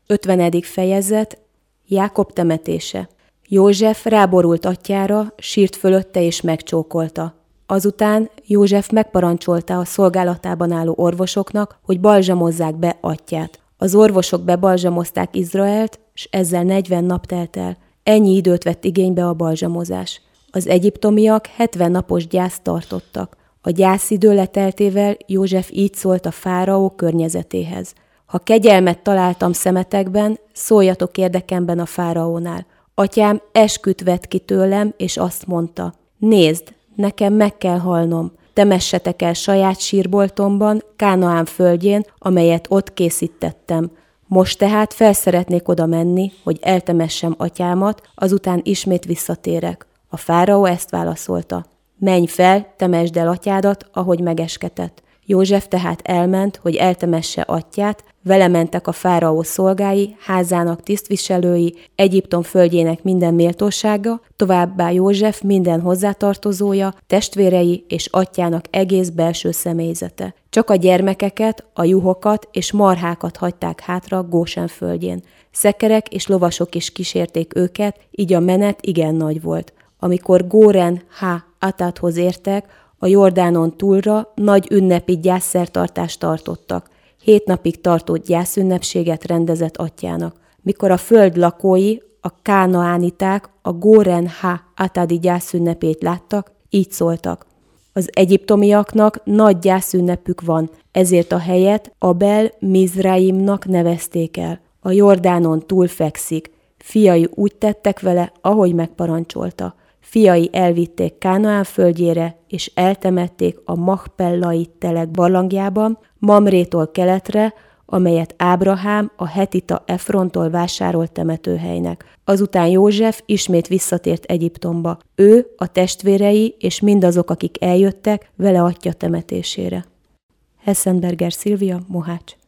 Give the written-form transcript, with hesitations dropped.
50. fejezet. Jákob temetése. József ráborult atyjára, sírt fölötte és megcsókolta. Azután József megparancsolta a szolgálatában álló orvosoknak, hogy balzsamozzák be atyját. Az orvosok bebalzsamozták Izraelt, s ezzel 40 nap telt el. Ennyi időt vett igénybe a balzsamozás. Az egyiptomiak 70 napos gyászt tartottak. A gyászidő leteltével József így szólt a fáraó környezetéhez. Ha kegyelmet találtam szemetekben, szóljatok érdekemben a fáraónál. Atyám esküt vett ki tőlem, és azt mondta, nézd, nekem meg kell halnom, temessetek el saját sírboltomban, Kánaán földjén, amelyet ott készítettem. Most tehát felszeretnék oda menni, hogy eltemessem atyámat, azután ismét visszatérek. A fáraó ezt válaszolta. Menj fel, temesd el atyádat, ahogy megesketett. József tehát elment, hogy eltemesse atyját, vele mentek a fáraó szolgái, házának tisztviselői, Egyiptom földjének minden méltósága, továbbá József minden hozzátartozója, testvérei és atyjának egész belső személyzete. Csak a gyermekeket, a juhokat és marhákat hagyták hátra Gósen földjén. Szekerek és lovasok is kísérték őket, így a menet igen nagy volt. Amikor Góren Atáthoz értek, a Jordánon túlra nagy ünnepi gyászszertartást tartottak. 7 napig tartó gyászünnepséget rendezett atyjának. Mikor a föld lakói, a kánaániták a Góren Atádi gyászünnepét láttak, így szóltak. Az egyiptomiaknak nagy gyászünnepük van, ezért a helyet Abel Mizraimnak nevezték el. A Jordánon túl fekszik. Fiai úgy tettek vele, ahogy megparancsolta. Fiai elvitték Kánaán földjére, és eltemették a Machpellai telek barlangjában, Mamrétól keletre, amelyet Ábrahám a hetita Efrontól vásárolt temetőhelynek. Azután József ismét visszatért Egyiptomba. Ő, a testvérei és mindazok, akik eljöttek, vele atya temetésére. Hessenberger Szilvia, Mohács.